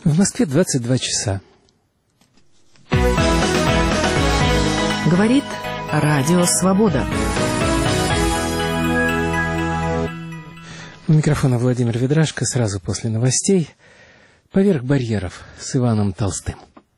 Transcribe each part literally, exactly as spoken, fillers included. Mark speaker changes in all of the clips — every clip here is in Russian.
Speaker 1: В Москве двадцать два часа.
Speaker 2: Говорит Радио Свобода.
Speaker 1: У микрофона Владимир Ведрашко. Сразу после новостей «Поверх барьеров» с Иваном Толстым.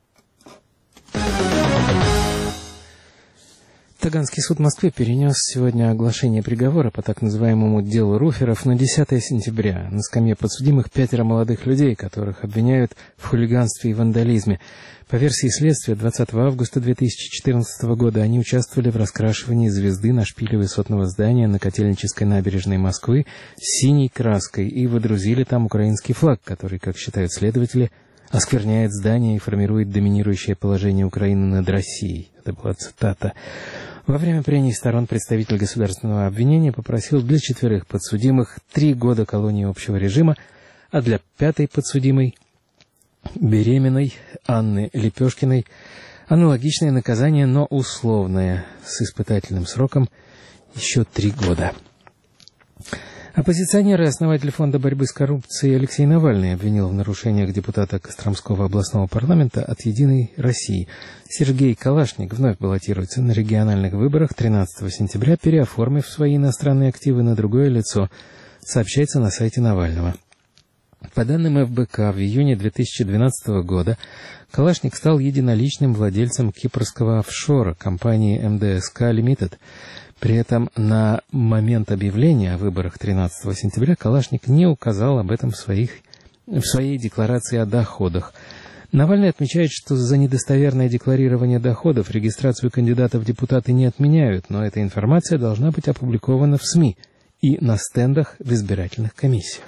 Speaker 1: Таганский суд в Москве перенес сегодня оглашение приговора по так называемому делу Руферов на десятое сентября. На скамье подсудимых пятеро молодых людей, которых обвиняют в хулиганстве и вандализме. По версии следствия, двадцатого августа две тысячи четырнадцатого года они участвовали в раскрашивании звезды на шпиле высотного здания на Котельнической набережной Москвы синей краской и выдрузили там украинский флаг, который, как считают следователи, оскверняет здание и формирует доминирующее положение Украины над Россией. Это была цитата. Во время прений сторон представитель государственного обвинения попросил для четверых подсудимых три года колонии общего режима, а для пятой подсудимой, беременной Анны Лепешкиной, аналогичное наказание, но условное, с испытательным сроком еще три года. Оппозиционер и основатель Фонда борьбы с коррупцией Алексей Навальный обвинил в нарушениях депутата Костромского областного парламента от «Единой России». Сергей Калашник вновь баллотируется на региональных выборах тринадцатого сентября, переоформив свои иностранные активы на другое лицо, сообщается на сайте Навального. По данным эф бэ ка, в июне две тысячи двенадцатого года Калашник стал единоличным владельцем кипрского офшора компании эм дэ эс ка Limited. При этом на момент объявления о выборах тринадцатого сентября Калашник не указал об этом в, своих, в своей декларации о доходах. Навальный отмечает, что за недостоверное декларирование доходов регистрацию кандидатов в депутаты не отменяют, но эта информация должна быть опубликована в СМИ и на стендах в избирательных комиссиях.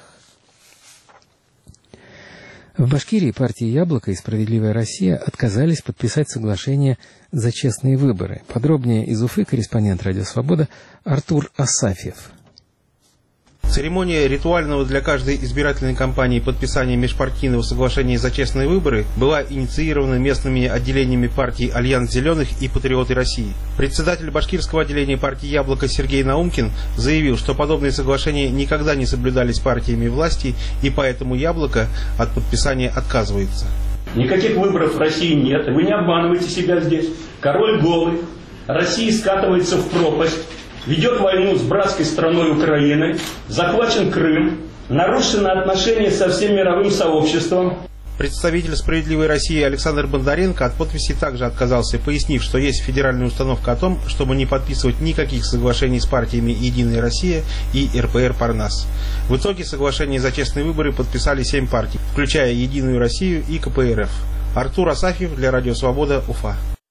Speaker 1: В Башкирии партии «Яблоко» и «Справедливая Россия» отказались подписать соглашение за честные выборы. Подробнее из Уфы корреспондент «Радио Свобода» Артур Асафьев.
Speaker 3: Церемония ритуального для каждой избирательной кампании подписания межпартийного соглашения за честные выборы была инициирована местными отделениями партий «Альянс Зеленых» и «Патриоты России». Председатель башкирского отделения партии «Яблоко» Сергей Наумкин заявил, что подобные соглашения никогда не соблюдались партиями власти, и поэтому «Яблоко» от подписания отказывается.
Speaker 4: Никаких выборов в России нет, вы не обманывайте себя здесь. Король голый, Россия скатывается в пропасть, ведет войну с братской страной Украины, захвачен Крым, нарушены отношения со всем мировым сообществом.
Speaker 3: Представитель «Справедливой России» Александр Бондаренко от подписи также отказался, пояснив, что есть федеральная установка о том, чтобы не подписывать никаких соглашений с партиями «Единая Россия» и эр пэ эр «Парнас». В итоге соглашение за честные выборы подписали семь партий, включая «Единую Россию» и ка пэ эр эф. Артур Асафьев для Радио Свобода, Уфа.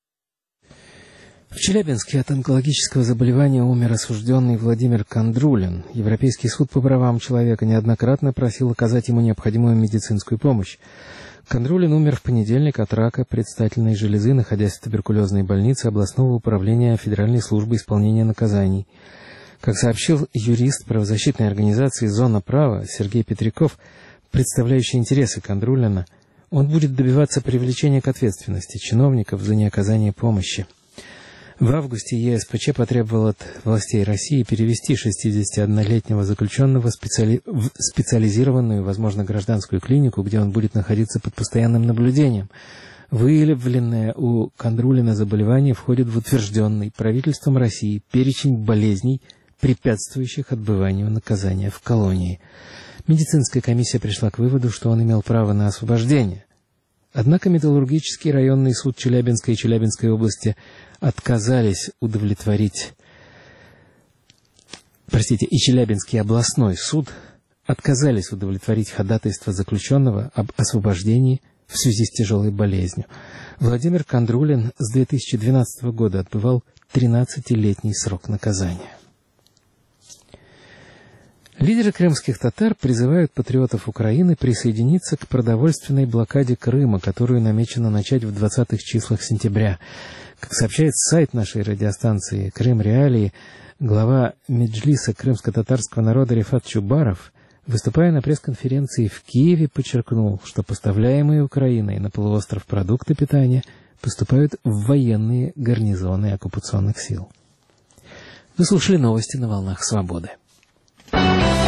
Speaker 1: В Челябинске от онкологического заболевания умер осужденный Владимир Кондрулин. Европейский суд по правам человека неоднократно просил оказать ему необходимую медицинскую помощь. Кондрулин умер в понедельник от рака предстательной железы, находясь в туберкулезной больнице областного управления Федеральной службы исполнения наказаний. Как сообщил юрист правозащитной организации «Зона права» Сергей Петряков, представляющий интересы Кондрулина, он будет добиваться привлечения к ответственности чиновников за неоказание помощи. В августе е эс пэ че потребовал от властей России перевести шестидесятиоднолетнего заключенного специали... в специализированную, возможно, гражданскую клинику, где он будет находиться под постоянным наблюдением. Выявленное у Кондрулина заболевание входит в утвержденный правительством России перечень болезней, препятствующих отбыванию наказания в колонии. Медицинская комиссия пришла к выводу, что он имел право на освобождение. Однако Металлургический районный суд Челябинской и Челябинской области отказались удовлетворить, простите, и Челябинский областной суд отказались удовлетворить ходатайство заключенного об освобождении в связи с тяжелой болезнью. Владимир Кондрулин с две тысячи двенадцатого года отбывал тринадцатилетний срок наказания. Лидеры крымских татар призывают патриотов Украины присоединиться к продовольственной блокаде Крыма, которую намечено начать в двадцатых числах сентября. Как сообщает сайт нашей радиостанции «Крым Реалии», глава Меджлиса крымско-татарского народа Рифат Чубаров, выступая на пресс-конференции в Киеве, подчеркнул, что поставляемые Украиной на полуостров продукты питания поступают в военные гарнизоны оккупационных сил. Вы слушали новости на волнах Свободы.